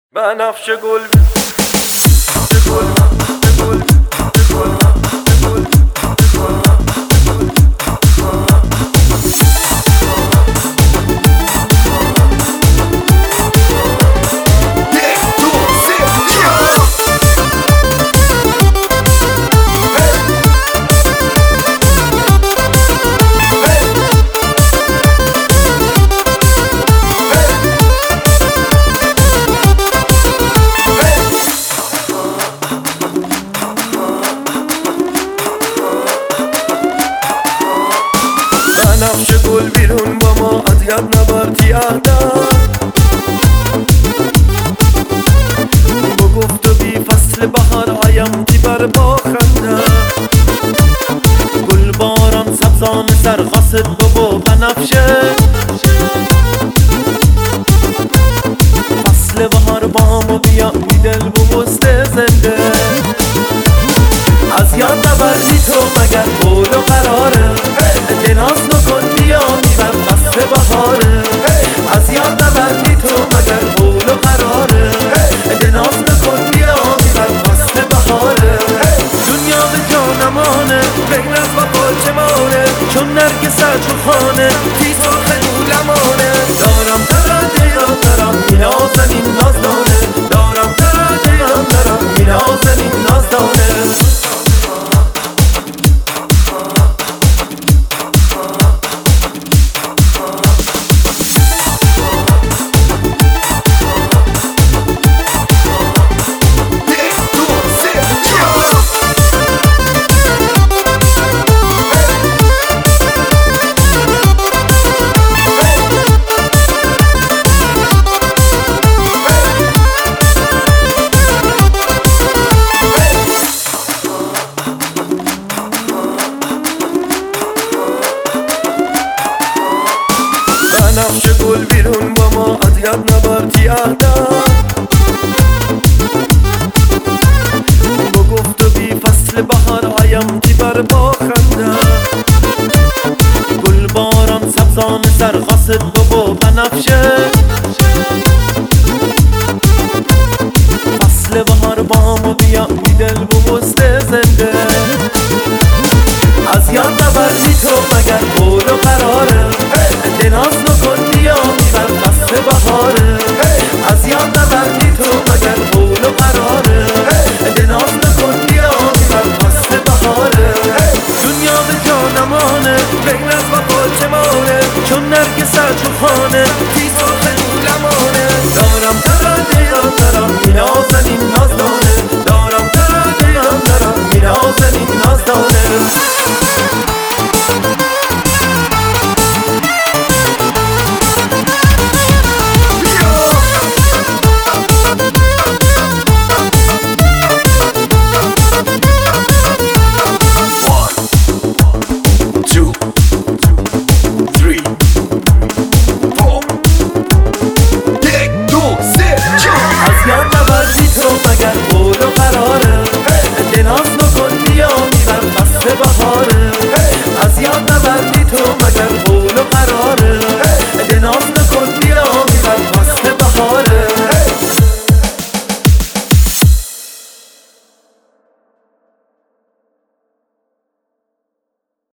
بنفشه گل بنفشه گل بیرون با ما اذیت نبردی اهدم با گفت و بی فصل بهار آیم دیبر با خنده گل باران سبزان سر خاصت بابا بنفشه فصل بهار با ما بیا بی دل ببست زنده از یاد نبردی تو مگر قول و قراره ناز نکن بیا میبر فصل بهاره از یاد نبردی تو مگر قول و قراره ناز نکن بیا میبر فصل بهاره دنیا به جانمانه بین از وفا چمانه چون نرگس خانه تی سرخ دولمانه دارم تراده یا دارم نازنین نازدانه دارم تراده یا دارم نازنین نازدانه بنفشه گل بیرون با ما اذیت نبردی اهدم با گفت و بی فصل بهار آیم دیبر با خنده گل باران سبزان سر خاصت بابا بنفشه فصل بهار با ما بیا بی دل ببست زنده از یاد نبردی تو مگر قول و قراره ناز نکن بیا میبر فصل بهاره از یاد نبردی تو مگر قول و قراره ناز نکن بیا میبر فصل بهاره دنیا به جانمانه بین از وفا چمانه چون نرگس خانه تی سرخ دولمانه دارم تراده یا دارم نازنین نازدانه دارم تراده یا دارم نازنین نازدانه مگر قول و قراره ناز نکن بیا میبر فصل بهاره از یاد نبردی تو مگر